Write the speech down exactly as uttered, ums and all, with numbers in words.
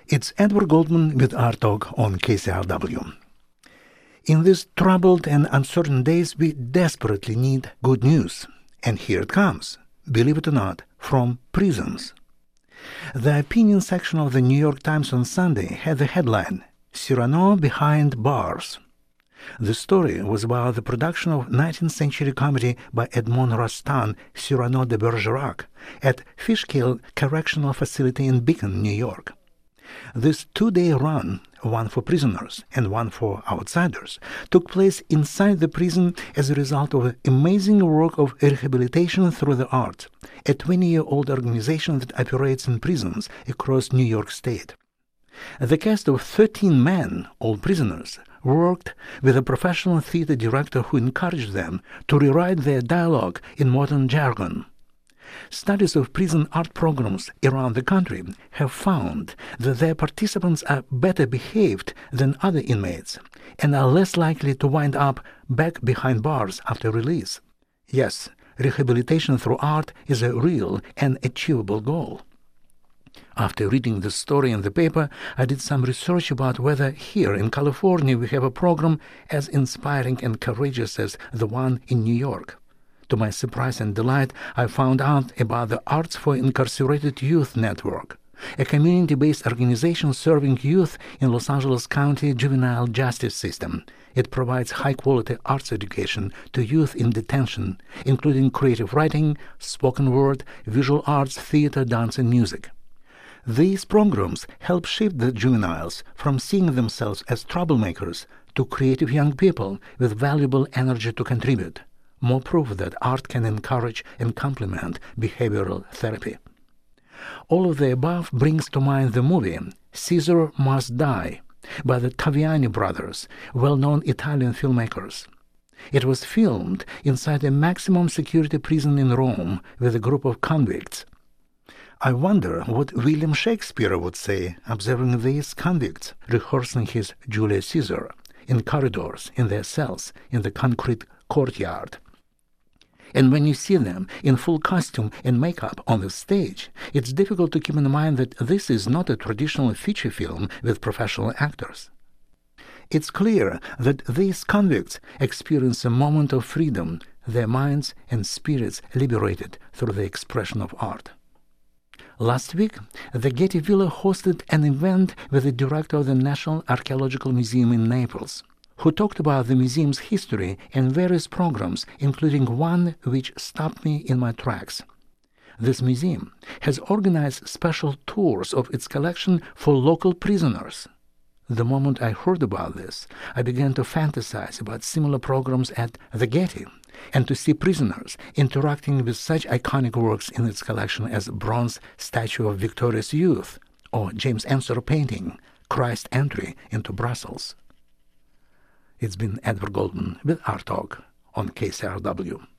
It's Edward Goldman with Art Talk on K C R W. In these troubled and uncertain days, we desperately need good news. And here it comes, believe it or not, from prisons. The opinion section of the New York Times on Sunday had the headline, Cyrano Behind Bars. The story was about the production of nineteenth century comedy by Edmond Rostand, Cyrano de Bergerac, at Fishkill Correctional Facility in Beacon, New York. This two-day run, one for prisoners and one for outsiders, took place inside the prison as a result of the amazing work of rehabilitation through the arts, a twenty-year-old organization that operates in prisons across New York State. The cast of thirteen men, all prisoners, worked with a professional theater director who encouraged them to rewrite their dialogue in modern jargon. Studies of prison art programs around the country have found that their participants are better behaved than other inmates and are less likely to wind up back behind bars after release. Yes, rehabilitation through art is a real and achievable goal. After reading the story in the paper, I did some research about whether here in California we have a program as inspiring and courageous as the one in New York. To my surprise and delight, I found out about the Arts for Incarcerated Youth Network, a community-based organization serving youth in Los Angeles County juvenile justice system. It provides high-quality arts education to youth in detention, including creative writing, spoken word, visual arts, theater, dance, and music. These programs help shift the juveniles from seeing themselves as troublemakers to creative young people with valuable energy to contribute. More proof that art can encourage and complement behavioral therapy. All of the above brings to mind the movie Caesar Must Die by the Taviani brothers, well-known Italian filmmakers. It was filmed inside a maximum security prison in Rome with a group of convicts. I wonder what William Shakespeare would say observing these convicts rehearsing his Julius Caesar in corridors, in their cells, in the concrete courtyard. And when you see them in full costume and makeup on the stage, it's difficult to keep in mind that this is not a traditional feature film with professional actors. It's clear that these convicts experience a moment of freedom, their minds and spirits liberated through the expression of art. Last week, the Getty Villa hosted an event with the director of the National Archaeological Museum in Naples, who talked about the museum's history and various programs, including one which stopped me in my tracks. This museum has organized special tours of its collection for local prisoners. The moment I heard about this, I began to fantasize about similar programs at the Getty, and to see prisoners interacting with such iconic works in its collection as bronze statue of Victoria's Youth or James Ensor painting, Christ's Entry into Brussels. It's been Edward Goldman with Art Talk on K C R W.